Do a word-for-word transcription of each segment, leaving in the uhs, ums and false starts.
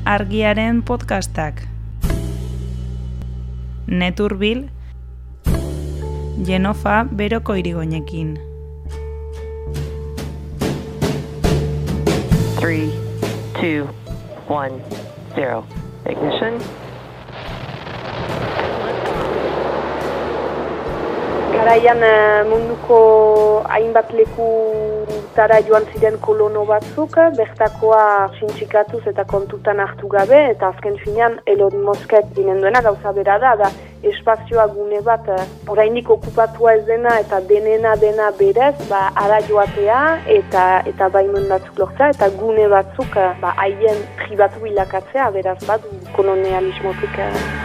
Argiaren podcastak. Neturbil, Jenofa Beroko Irigoinekin. three, two, one, zero. Ignition. Garaian munduko hainbat lekutara joan ziren kolono batzuk, bertakoa sintxikatuz eta kontutan hartu gabe, eta azken finean Elon Muskek dinen duena gauza bera da, da espazioa gune bat orainik okupatua ez dena eta denena dena berez, ba, ara joatea eta eta baimen batzuk lortzea, eta gune batzuk ba, haien pribatu bilakatzea, beraz badu kolonialismotik.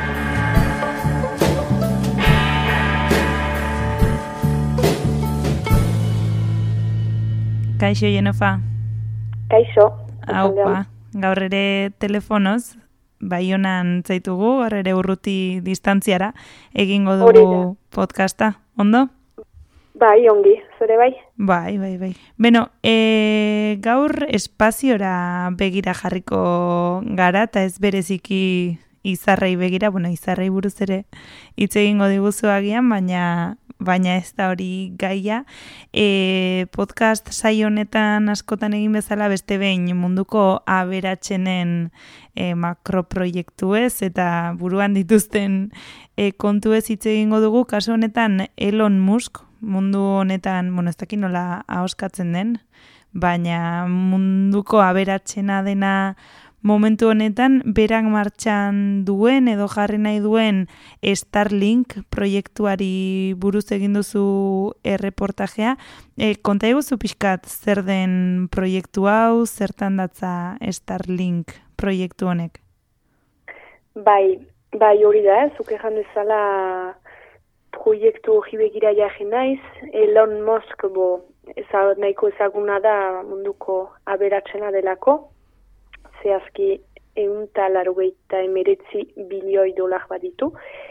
Kaixo, Jenofa. Kaixo. Aupa, gaur ere telefonoz, Baionan zaitugu, gaur ere urruti distantziara, egingo dugu podcasta, ondo? Bai, ongi, zure bai? Bai, bai, bai. Beno, e, gaur espaziora begira jarriko gara, eta ez bereziki izarrei begira, bueno, izarrei buruz ere hitz egingo diguzu agian, baina... baina ez da hori gaia. E, podcast saio honetan askotan egin bezala beste behin munduko aberatsenen e, makroproiektuez eta buruan dituzten e, kontuez hitz egingo dugu. Kasu honetan Elon Musk, mundu honetan, bueno, ez dakit nola ahoskatzen den, baina munduko aberatsena dena momentu honetan, berak martxan duen edo jarri nahi duen Starlink proiektuari buruz egin duzu erreportajea. E, konta eguzu pixkat zer den proiektu hau, zertan datza Starlink proiektu honek? Bai, bai hori da, zuk ejan dezala proiektu hori begira jarri naiz. Elon Musk bo, eza, nahiko ezaguna da munduko aberatsena delako. Zehazki ehun eta laurogeita hemeretzi bilioi dolar baditu,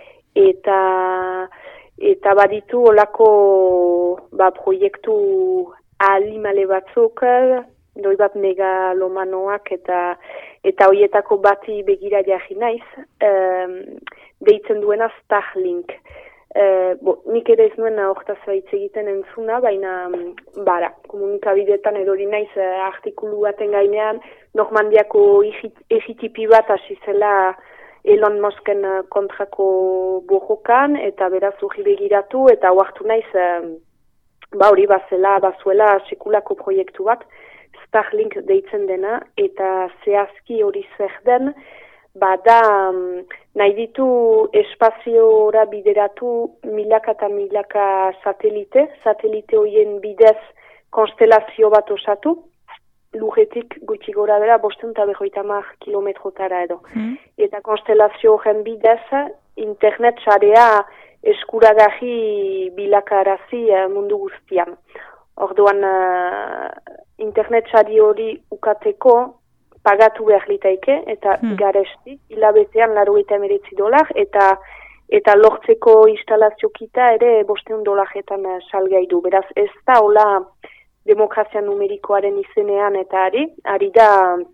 eta eta baditu olako ba, proiektu alimale batzuk, doi bat megalomanoak eta eta horietako bati begira jarri naiz, um, deitzen duena Starlink. Uh, bo, nik ere ez nuen hortaz hitz egiten entzuna, baina bara, komunikabideetan erori naiz uh, artikulu baten gainean, Normandiako egitipi bat hasi zela Elon Musken uh, kontrako borrokan, eta beraz hori begiratu, eta oartu naiz, uh, ba hori bazela, bazuela sekulako proiektu bat, Starlink deitzen dena, eta zehazki hori zer den, bada um, nahi ditu espaziora bideratu milaka eta milaka satelite, satelite horien bidez konstelazio bat osatu, lurretik gutxi gora bera bosten eta berroita hamar kilometrotara edo. Mm. Eta konstelazio horren bidez internet sarea eskuragarri bilakarazi uh, mundu guztian. Orduan uh, internet sari hori ukateko pagatu behar litaike, eta hmm. garesti, hilabetean laurogeita hemeretzi dolar, eta eta lortzeko instalazio kita ere bosteun dolarretan salgai du. Beraz, ez da hola demokrazia numerikoaren izenean eta ari, ari da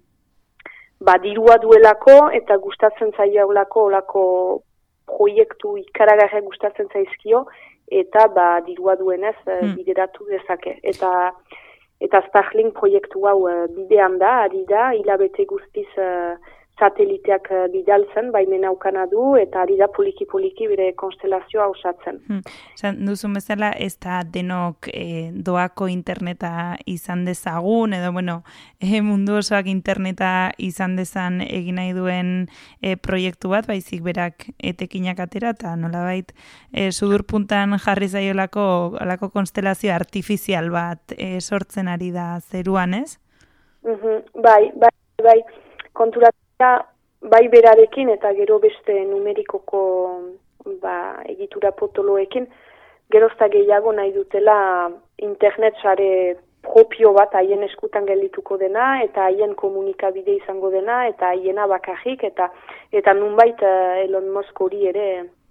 ba, dirua duelako eta gustatzen zaio olako olako proiektu ikaragarria gustatzen zaizkio, eta ba, dirua duenez hmm. bideratu dezake. Eta Eta Starlink proiektu hau uh, bidean da, ari da, hilabete guztiz uh, sateliteak uh, bidaltzen, baimen aukana du, eta ari da poliki-poliki bere konstelazioa osatzen. Hmm. Zan, duzun bezala, ez da denok eh, doako interneta izan dezagun, edo bueno, eh, mundu osoak interneta izan dezan egin nahi duen eh, proiektu bat, baizik berak etekinak atera, eta nolabait eh, sudurpuntan jarri zaiolako alako konstelazio artifizial bat eh, sortzen ari da zeruan, ez? Mm-hmm. Bai, bai, bai, konturatzea bai berarekin eta gero beste numerikoko ba, egitura potoloekin, gerozta gehiago nahi dutela internet sare propio bat haien eskutan geldituko dena, eta haien komunikabide izango dena, eta haiena bakarrik, eta eta nunbait Elon Musk hori ere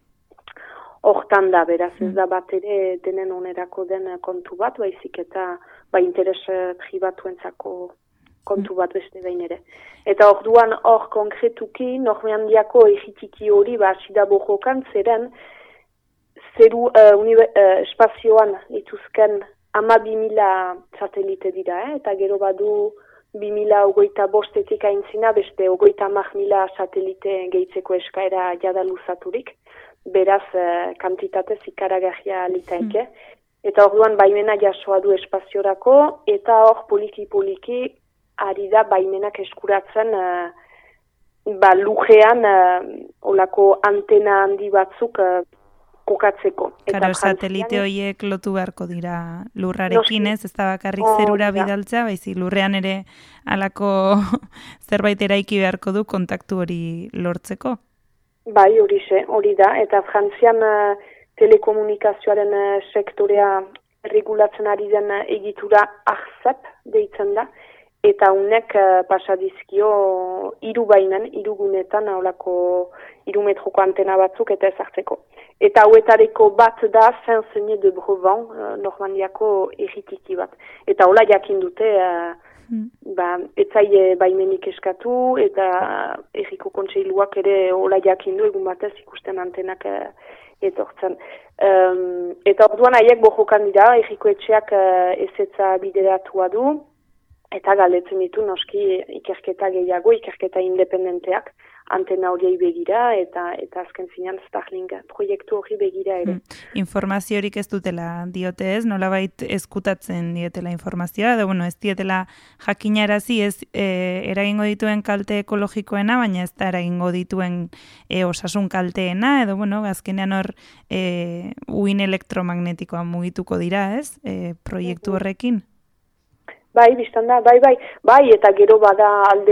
hortan da, beraz ez da bat ere denen onerako den kontu bat, baizik eta ba interes pribatuentzako kontu bat beste behin ere. Eta orduan hor konkretuki, Normandiako egitiki hori, ba, sida bojokan, zeren, zeru uh, unibe, uh, espazioan ituzken ama bi mila satelite dira, eh? Eta gero badu bi mila ogoita bostetik aintzina, beste ogoita amak mila satelite gehitzeko eskaera jada luzaturik, beraz uh, kantitatez ikaragarria litaike. Mm. Eta orduan baimena jasoa du espaziorako, eta hor poliki-poliki ari da baimenak eskuratzen uh, ba, lujean uh, olako antena handi batzuk uh, kokatzeko. Karo, satelite horiek lotu beharko dira lurrarekin, ez? Ez da bakarrik zerura bidaltzea, baizi lurrean ere alako zerbait eraiki beharko du kontaktu hori lortzeko. Bai, hori ze, hori da. Eta Frantzian uh, telekomunikazioaren uh, sektorea regulatzen ari den uh, egitura ARCEP deitzen da. Eta unek uh, pasadizkio hiru baimen, hiru gunetan holako hiru metroko antena batzuk eta ezartzeko. Eta hauetareko bat da Saint-Seigné de Brevant, uh, Normandiako egitiki bat. Eta hola jakin dute, uh, hmm. ba, etzaile baimenik eskatu, eta erriko kontseiluak ere hola jakin du, egun batez ikusten antenak uh, etortzen. Um, eta orduan haiek bojokan dira, erriko etxeak uh, ezetza bideratua du, eta galdetzen ditu noski ikerketa gehiago, ikerketa independenteak, antena horiei begira, eta eta azken finean Starlink proiektu hori begira ere. Hmm. Informaziorik ez dutela diote ez, nolabait ezkutatzen dietela informazioa, edo bueno, ez dietela jakinarazi ez e, eragingo dituen kalte ekologikoena, baina ez da eragingo dituen e, osasun kalteena, edo bueno, azkenean hor e, uin elektromagnetikoa mugituko dira ez, e, proiektu horrekin? Bai, biztan da, bai, bai, bai, eta gero bada alde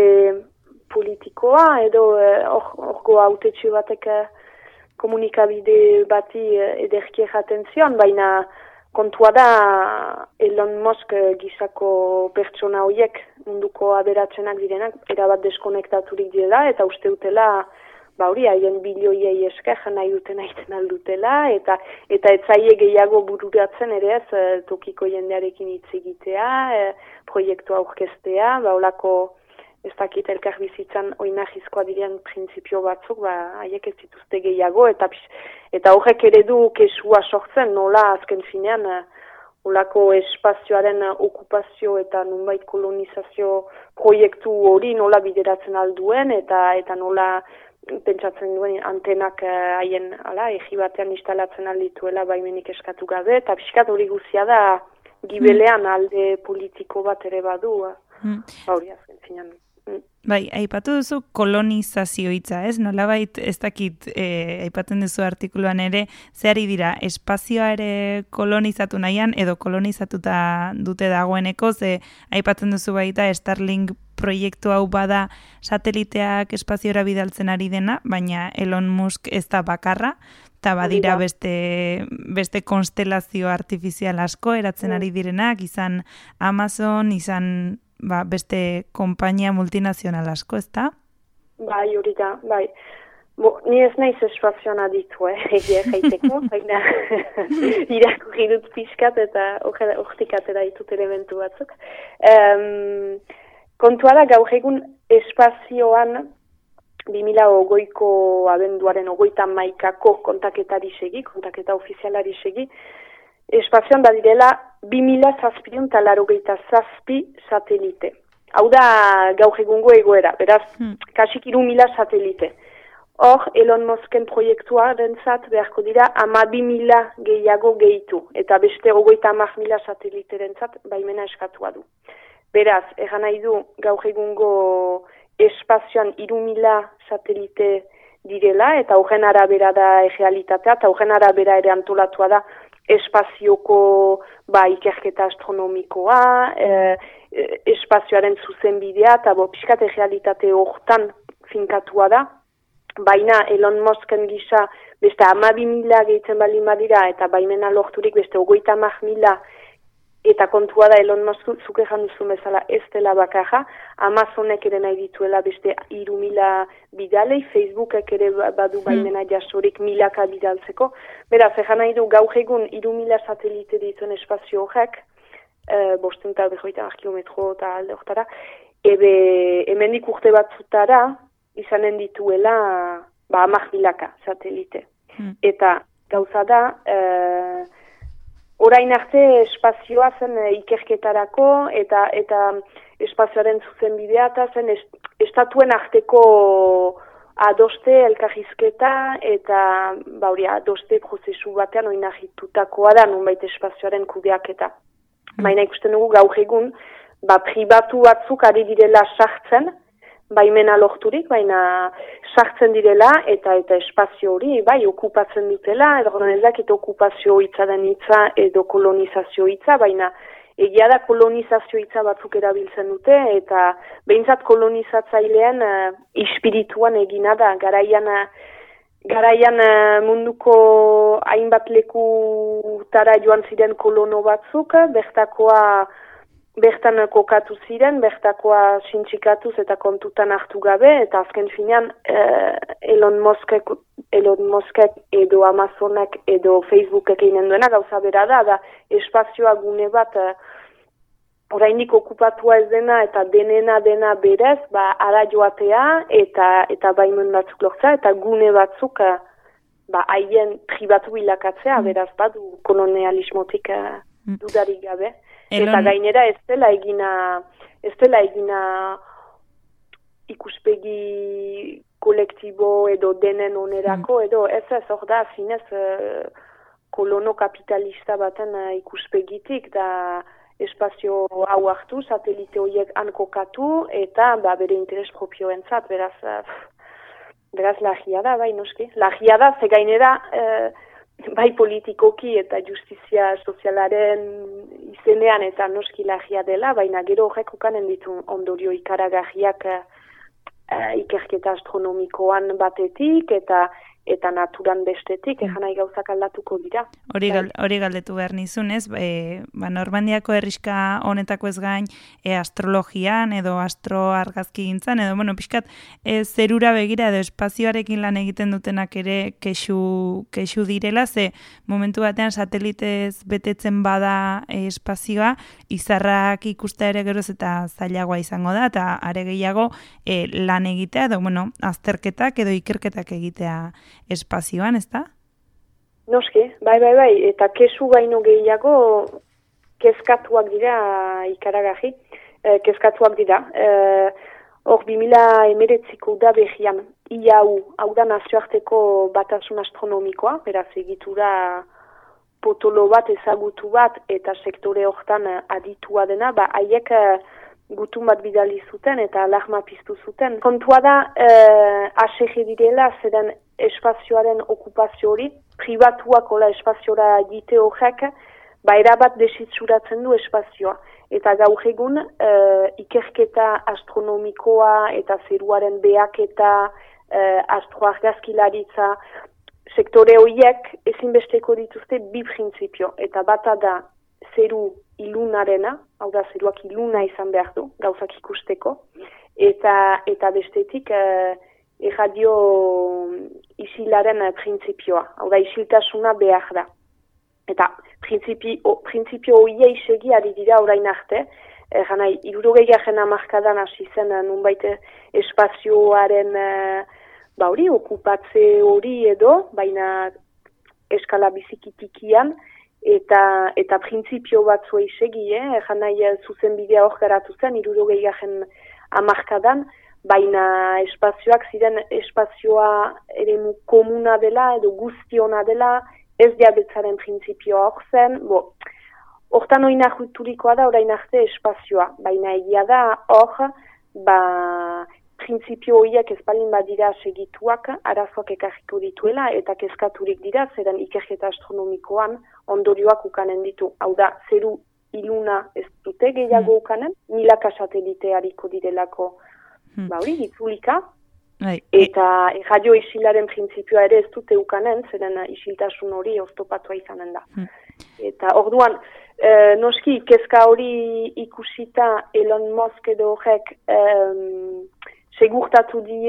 politikoa, edo orko eh, autetxe batek eh, komunikabide bati eh, ederki erraten zion, baina kontua da Elon Musk eh, gizako pertsona horiek munduko aberatzenak direnak, erabat deskonektaturik direla, eta uste dutela, ba hori, haien bilioiei esker nahi duten aiten aldutela, eta eta etzaile gehiago bururatzen ere ez tokiko jendearekin hitz egitea, e, proiektua aurkeztea, ba holako ez dakit elkar bizitzan oinahizkoa diren printzipio batzuk, ba haiek ez dituzte gehiago, eta eta horrek ere du kesua sortzen, nola azken finean holako espazioaren okupazio eta nunbait kolonizazio proiektu hori nola bideratzen alduen, eta eta nola pentsatzen duen antenak haien uh, ala egi batean instalatzen aldituela baimenik eskatu gabe, eta pixkat hori guzia da gibelean alde politiko bat ere badu. Mm. Hori azken zinean. Mm. Bai, aipatu duzu kolonizazio hitza, ez? Nolabait ez dakit eh, aipatzen duzu artikuluan ere, zehari dira, espazioa ere kolonizatu nahian, edo kolonizatuta dute dagoeneko, ze aipatzen duzu baita Starlink proiektu hau bada sateliteak espaziora bidaltzen ari dena, baina Elon Musk ez da bakarra, eta badira beste, beste konstelazio artifizial asko eratzen ari direnak, izan Amazon, izan ba, beste konpainia multinazional asko, ez da? Bai, hori da, bai. Bo, ni ez naiz espazioan aditu, eh, egia jaiteko, baina irakurri dut pixkat eta hortik atera ditut elementu batzuk. Um, Kontua da gaur egun espazioan bi mila hogeiko abenduaren hogeita hamaikako kontaketari segi, kontaketa ofizialari segi, espazioan badirela bi mila zazpiehun eta laurogeita zazpi satelite. Hau da gaur egungo egoera, beraz, hmm. kasik hiru mila satelite. Hor, Elon Musken proiektua dentzat beharko dira ama bi mila gehiago gehitu, eta beste hogeita hamar mila satelite dentzat baimena eskatua du. Beraz, egan nahi du gaur egungo espazioan hiru mila satelite direla, eta horren arabera da errealitatea, eta horren arabera ere antolatua da espazioko ba, ikerketa astronomikoa, e, e, espazioaren zuzenbidea, eta bo, pixkat errealitate hortan finkatua da, baina Elon Musken gisa beste hamabi mila gehitzen baldin badira, eta baimena lorturik beste hogeita hamar mila. Eta kontua da Elon Musk zuk ejan duzu bezala ez dela bakarra, Amazonek ere nahi dituela beste hiru mila bidalei, Facebookek ere badu baimena jasorik milaka bidaltzeko. Beraz, ejan nahi du gaur egun hiru mila satelite dituen espazio horrek, e, bosten eta berroita kilometro eta alde horretara, ebe hemendik urte batzutara izanen dituela ba hamar milaka satelite. Hmm. Eta gauza da, e, orain arte espazioa zen ikerketarako eta eta espazioaren zuzenbidea eta zen est, estatuen arteko adoste elkarrizketa eta ba hori adoste prozesu batean oinarritutakoa da nonbait espazioaren kudeaketa. Mm. Baina ikusten dugu gaur egun ba pribatu batzuk ari direla sartzen, baimena lorturik, baina sartzen direla eta eta espazio hori bai okupatzen dutela, edo honezak eta okupazio hitza den hitza edo kolonizazio hitza, baina egia da kolonizazio hitza batzuk erabiltzen dute, eta behintzat kolonizatzailean uh, ispirituan egina da, garaian, garaian uh, munduko hainbat lekutara joan ziren kolono batzuk, bertakoa bertan kokatu ziren, bertakoa sintxikatuz eta kontutan hartu gabe, eta azken finean uh, Elon Muskek, Elon Muskek edo Amazonek edo Facebookek eginen duena gauza bera da, da espazioa gune bat uh, oraindik okupatua ez dena eta denena dena berez, ba, ara joatea eta eta baimen batzuk lortzea eta gune batzuk uh, ba, haien pribatu bilakatzea, beraz badu kolonialismotik uh, dudarik gabe. Elon... Eta gainera ez dela egina, ez dela egina ikuspegi kolektibo edo denen onerako, mm. edo ez ez hor da, zinez uh, kolono kapitalista baten uh, ikuspegitik, da espazio hau hartu, satelite horiek hankokatu, eta ba, bere interes propioentzat, beraz, uh, beraz lagia da, bai noski. Lagia da, ze gainera, uh, bai politikoki eta justizia sozialaren izenean eta noski lagia dela, baina gero horrek ukanen ditu ondorio ikaragarriak uh, ikerketa astronomikoan batetik eta eta naturan bestetik, ejan nahi gauzak aldatuko dira. Hori gal, hori galdetu behar nizun, ez? E, ba, Normandiako herriska honetako ez gain e, astrologian edo astroargazki gintzan, edo, bueno, pixkat, e, zerura begira edo espazioarekin lan egiten dutenak ere kexu, kexu direla, ze momentu batean satelitez betetzen bada e, espazioa, izarrak ikusta ere geroz eta zailagoa izango da, eta are gehiago e, lan egitea, edo, bueno, azterketak edo ikerketak egitea espazioan, ez da? Noski, bai, bai, bai, eta kesu baino gehiago kezkatuak dira ikaragarri, e, kezkatuak dira. Hor, e, bi mila hemeretziko da behian, ia hau, hau da nazioarteko batasun astronomikoa, beraz egitura potolo bat, ezagutu bat, eta sektore hortan aditua dena, ba, haiek gutun bat bidali zuten eta alarma piztu zuten. Kontua da, eh, asege direla, zeren espazioaren okupazio hori, pribatuak ola espaziora egite horrek, ba erabat desitzuratzen du espazioa. Eta gaur egun, eh, ikerketa astronomikoa eta zeruaren behaketa, eh, astroargazkilaritza, sektore horiek ezinbesteko dituzte bi printzipio. Eta bata da, zeru ilunarena, hau da zeruak iluna izan behar du, gauzak ikusteko, eta eta bestetik eh, erradio isilaren printzipioa, hau da isiltasuna behar da. Eta printzipio hoia isegi ari dira orain arte, erranai, irurogeigarren hamarkadan hasi zen nunbait espazioaren eh, ba hori, okupatze hori edo, baina eskala bizikitikian, eta eta printzipio batzua isegi, eh? Ejan nahi zuzen bidea hor garatu zen, hirurogeigarren hamarkadan, baina espazioak ziren espazioa eremu komuna dela edo guztiona dela, ez diabetzaren printzipioa hor zen, bo, hortan oinarriturikoa da orain arte espazioa, baina egia da hor, ba, printzipio horiek ez balin badira segituak, arazoak ekarriko dituela, eta kezkaturik dira, zeren ikerketa astronomikoan ondorioak ukanen ditu. Hau da, zeru iluna ez dute gehiago mm. ukanen, milaka satelite hariko direlako, mm. ba hori, itzulika, Right. eta radio isilaren printzipioa ere ez dute ukanen, zeren isiltasun hori oztopatua izanen da. Mm. Eta orduan, eh, noski, kezka hori ikusita Elon Musk edo horrek eh, segurtatu die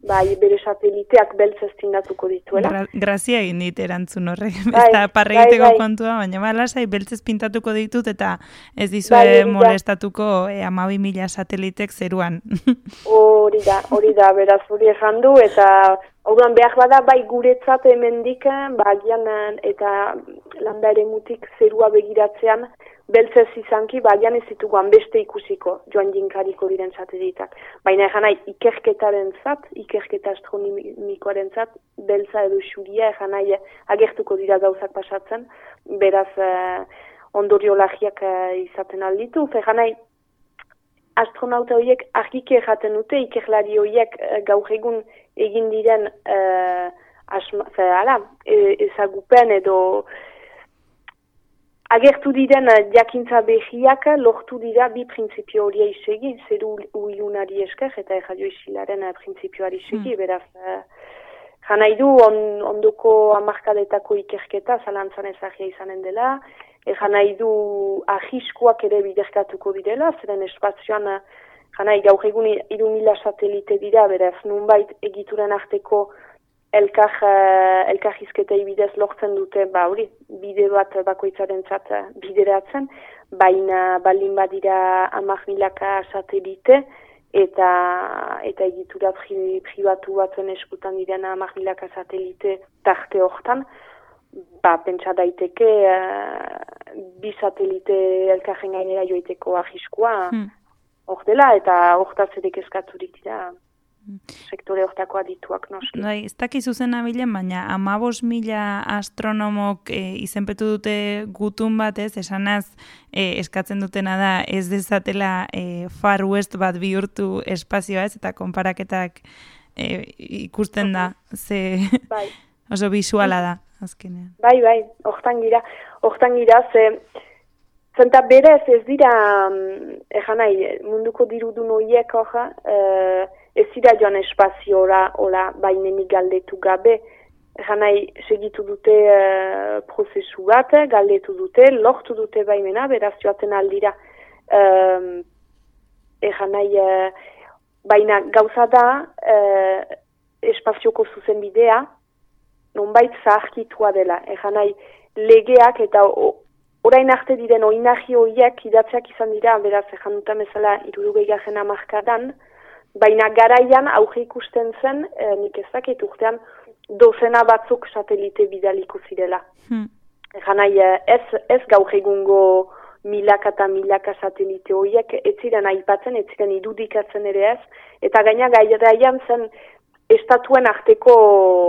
bai, bere sateliteak beltz ez tindatuko dituela. Gra grazia egin dit erantzun horrek. Bai, ez da parre egiteko bai, bai. kontua, baina ba, lasai, beltzez pintatuko ditut eta ez dizue Bai, hori da. molestatuko e, amabi mila satelitek zeruan. Hori da, hori da, beraz hori esan du, eta orduan behar bada bai guretzat hemendik, bagian eta landa eremutik zerua begiratzean, beltzez izanki, bagian ez dituguan beste ikusiko joan jinkariko diren satelitak. Baina egan nahi, ikerketaren zat, ikerketa astronomikoaren zat, beltza edo xuria egan nahi agertuko dira gauzak pasatzen, beraz eh, ondoriolagiak eh, izaten alditu. Egan nahi, astronauta horiek argike jaten dute, ikerlari horiek eh, gaur egun egin diren eh, asma, fe, ala, e, ezagupen edo agertu diren jakintza behiak lortu dira bi printzipio horia isegi, zeru uilunari esker eta erradio isilaren printzipioari isegi, mm. beraz, eh, janai du on, ondoko hamarkadetako ikerketa zalantzan ezagia izanen dela, janai du ahiskuak ere biderkatuko direla, zeren espazioan janai gaur egun hiru mila satelite dira, beraz, nunbait egituren arteko Elkar, uh, elkarrizketei bidez lortzen dute, ba hori, bide bat bakoitzaren zat bideratzen, baina baldin badira hamar milaka satelite, eta eta egitura pri, pribatu batzuen eskutan diren hamar milaka satelite tarte hortan, ba, pentsa daiteke uh, bi satelite elkarren gainera joiteko ahiskua hor hmm. dela, eta hortaz ere kezkaturik dira. Sektore hortako adituak noski. Bai, ez dakizu zen abilen, baina amabos mila astronomok e, izenpetu dute gutun bat, ez, esanaz e, eskatzen dutena da ez dezatela e, Far West bat bihurtu espazioa, ez, eta konparaketak e, ikusten da, ze bai. Oso bisuala da, azkenean. Bai, bai, hortan gira, hortan gira, ze zenta berez ez dira, egan nahi, munduko dirudun horiek hoja, e, ez dira joan espaziora, hola, baimenik galdetu gabe, egan nahi, segitu dute uh, prozesu bat, galdetu dute, lortu dute baimena, beraz joaten aldira, um, egan nahi, uh, baina gauza da, uh, espazioko zuzen bidea, nonbait zaharkitua dela, egan nahi, legeak eta o, orain arte diren oinarri horiek idatzeak izan dira, beraz, egan dutan bezala, irurugei garen amarkadan, baina garaian auge ikusten zen, eh, nik ezakit urtean, dozena batzuk satelite bidaliko zirela. Hmm. Egan nahi, ez, ez gaur egungo milaka eta milaka satelite horiek, ez ziren aipatzen, ez ziren irudikatzen ere ez, eta gaina garaian zen estatuen arteko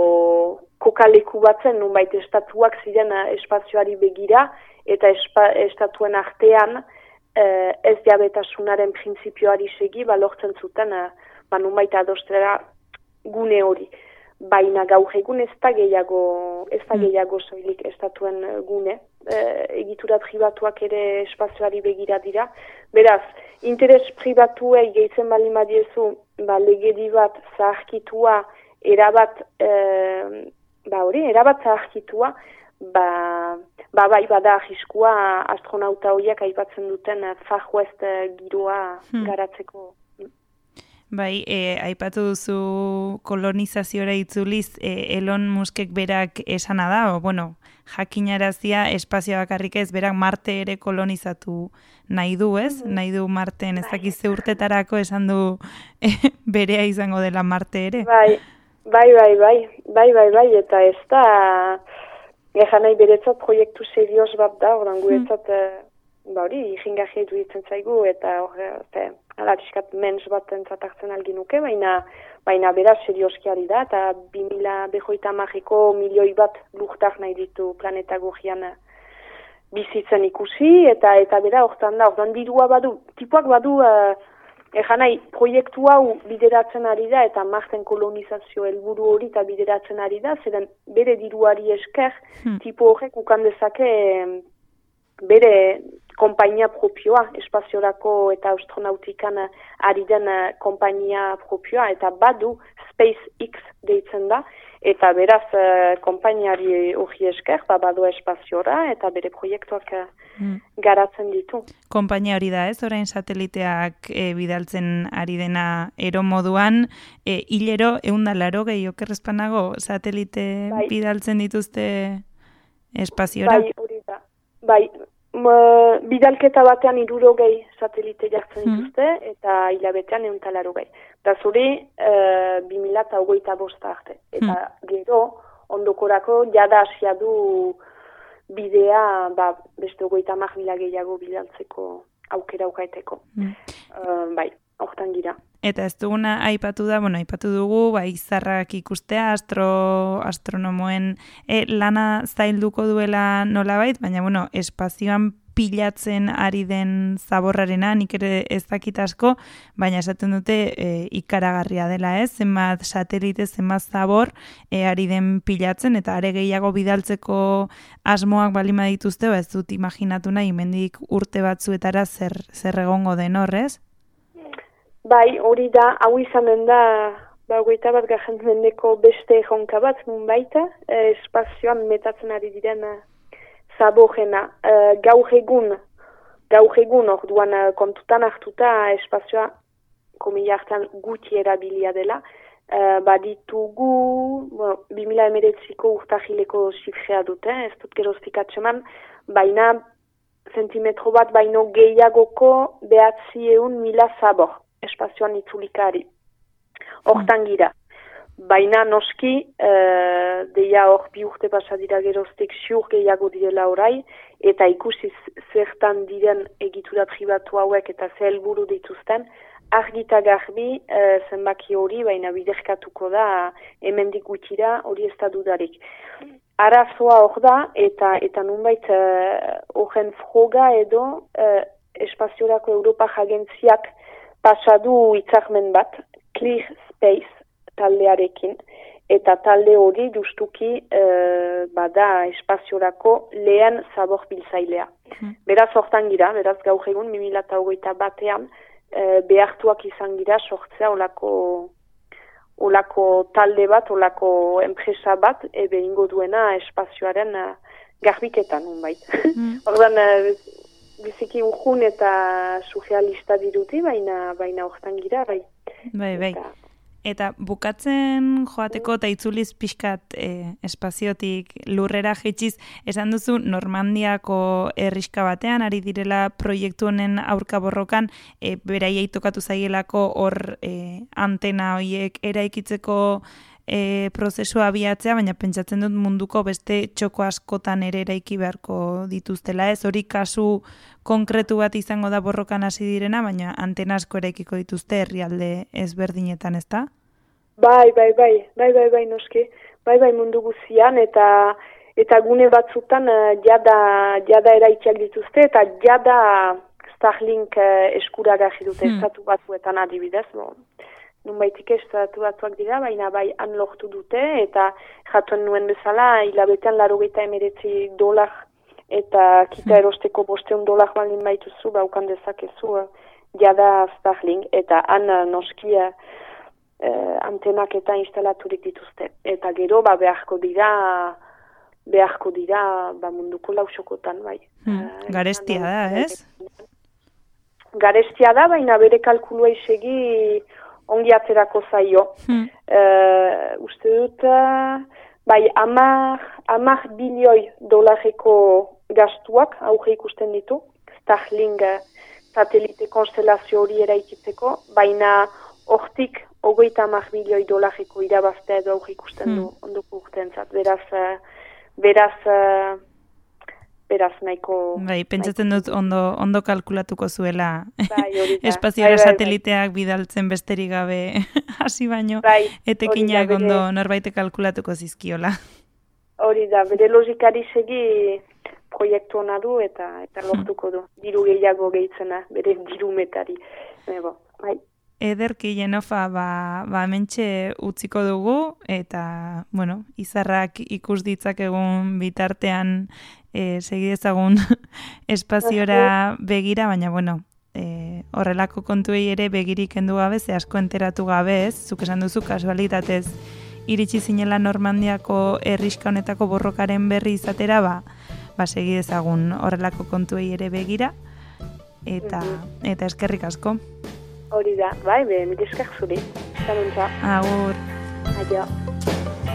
kokaleku batzen, nunbait estatuak ziren espazioari begira, eta espa, estatuen artean, Uh, ez diabetasunaren printzipioari segi, ba, lortzen zuten, uh, ba, nunbait adostera gune hori. Baina gaur egun ez da gehiago, ez da gehiago soilik estatuen gune. Uh, egitura pribatuak ere espazioari begira dira. Beraz, interes pribatuei gehitzen bali madiezu, ba, legedi bat zaharkitua, erabat, uh, ba, hori, erabat zaharkitua, ba, ba bai bada arriskua astronauta horiek aipatzen duten Far West giroa hmm. garatzeko. Bai, e, aipatu duzu kolonizaziora itzuliz, e, Elon Muskek berak esana da, o, bueno, jakinarazia espazio bakarrik ez, berak Marte ere kolonizatu nahi du, ez? Mm-hmm. Nahi du Marten, ez dakize urtetarako esan du e, berea izango dela Marte ere. Bai, bai, bai, bai, bai, bai, bai, eta ez da... Egan nahi beretzat proiektu serioz bat da, oran guretzat, mm. ba hori, jingarri duditzen zaigu, eta hori, ala, piskat mens bat entzatartzen alginuke, baina, baina beraz serioskiari da, eta bi mila behoita marreko milioi bat lurtar nahi ditu planeta gorrian bizitzen ikusi, eta eta bera hortan da, hortan dirua badu, tipuak badu, uh, egan nahi, proiektu hau bideratzen ari da, eta Marten kolonizazio helburu hori eta bideratzen ari da, zeren bere diruari esker, hmm. tipo horrek ukan dezake bere konpainia propioa, espaziorako eta astronautikan ari den konpainia propioa, eta badu SpaceX deitzen da, eta beraz, uh, konpainiari hori esker, ba, badoa espaziora, eta bere proiektuak mm. garatzen ditu. Konpainia hori da, ez? Orain sateliteak e, bidaltzen ari dena ero moduan, e, hilero eunda laro gehi okerrezpanago satelite bai. Bidaltzen dituzte espaziora? Bai, hori da. Bai, M, bidalketa batean irurogei satelite jartzen dituzte, mm. eta hilabetean eunta larogei. Da zuri, e, bi mila hogeita bosta arte. Eta mm. gero, ondokorako, jada asia du bidea, ba, beste hogeita mar mila gehiago bidaltzeko aukera aukaiteko. Mm. Uh, bai, hortan gira. Eta ez duguna aipatu da, bueno, aipatu dugu, ba, izarrak ikustea, astro, astronomoen e, lana zailduko duela nolabait, baina, bueno, espazioan pilatzen ari den zaborrarena, nik ere ez dakit asko, baina esaten dute e, ikaragarria dela, ez? Zenbat satelite, zenbat zabor e, ari den pilatzen, eta are gehiago bidaltzeko asmoak balima dituzte, ba, ez dut imaginatu nahi, mendik urte batzuetara zer, zer egongo den horrez? Bai, hori da, hau izanen da, ba, goita bat garren mendeko beste jonka bat, nun baita, eh, espazioan metatzen ari diren eh, zaborena. Eh, gaur egun, gaur egun orduan eh, kontutan hartuta espazioa, komila hartan guti erabilia dela, eh, baditugu, bueno, bi mila hemeretziko urtahileko zifrea dute, ez dut geroztik atseman, baina zentimetro bat baino gehiagoko behatzieun mila zabor. Espazioan itzulikari. Hortan gira. Baina noski, e, deia hor bi urte pasadira geroztek ziur gehiago direla orai, eta ikusi zertan diren egitura pribatu hauek eta ze helburu dituzten, argita garbi e, zenbaki hori, baina biderkatuko da hemendik gutxira hori ez da dudarik. Arazoa hor da, eta, eta nunbait horren e, froga edo e, espaziorako Europa agentziak pasadu hitzarmen bat, Clear Space taldearekin, eta talde hori justuki e, bada espaziorako lehen zabor biltzailea. Mm. Beraz hortan gira, beraz gaur egun, bi mila hogeita batean, e, behartuak izan gira sortzea olako, olako talde bat, olako enpresa bat, ebe ingo duena espazioaren uh, garbiketan, unbait. Mm. Ordan, uh, biziki urjun eta surrealista diruti, baina baina hortan gira, bai. Bai, bai. Eta, eta bukatzen joateko eta itzuliz pixkat e, espaziotik lurrera jetxiz, esan duzu Normandiako herriska batean, ari direla proiektu honen aurka borrokan, e, beraiei tokatu zaielako hor e, antena horiek eraikitzeko E, prozesua abiatzea, baina pentsatzen dut munduko beste txoko askotan ere eraiki beharko dituztela, ez? Hori kasu konkretu bat izango da borrokan hasi direna, baina antena asko eraikiko dituzte herrialde ezberdinetan, ezta? Bai, bai, bai, bai, bai, bai, noski. Bai, bai, mundu guztian, eta eta gune batzutan uh, jada, jada eraikiak dituzte, eta jada Starlink uh, eskuragarri dute hmm. estatu batzuetan adibidez, no? Nunbaitik estatu batuak dira, baina bai han lortu dute, eta jatuen nuen bezala, hilabetean laurogeita emeretzi dolar, eta kita erosteko bosteun dolar balin baituzu, baukan dezakezu, jada Starlink, eta han noski eh, antenak eta instalaturik dituzte. Eta gero, ba, beharko dira, beharko dira, ba, munduko lausokotan, bai. Hmm, garestia da, ez? Garestia da, baina bere kalkulua isegi ongi aterako zaio. Hmm. Uh, uste dut, uh, bai, amar, amar bilioi dolareko gastuak aurre ikusten ditu, Starlink uh, satelite konstelazio hori eraikitzeko, baina hortik hogeita amar bilioi dolareko irabaztea edo aurre ikusten du hmm. ondoko urtentzat. Beraz, uh, beraz, uh, beraz nahiko... Bai, pentsatzen dut ondo, ondo kalkulatuko zuela bai, espaziora bai, bai, sateliteak bai. Bidaltzen besterik gabe hasi baino, bai, etekinak bere... ondo norbaite kalkulatuko zizkiola. Hori da, bere logikari segi proiektu hona du eta eta lortuko du. Diru gehiago gehitzena, bere dirumetari. Ebo, bai. Ederki, Jenofa, ba, ba mentxe utziko dugu, eta, bueno, izarrak ikus ditzak egun bitartean e, segidezagun espaziora begira, baina, bueno, e, e, horrelako kontuei ere begirik kendu gabe, ze asko enteratu gabe, ez, zuk esan duzu kasualitatez iritsi zinela Normandiako herriska honetako borrokaren berri izatera, ba, ba segi dezagun horrelako kontuei ere begira, eta, mm-hmm. eta eskerrik asko. Hori da, bai, be, mil esker zuri. Zanuntza. Agur. Adio.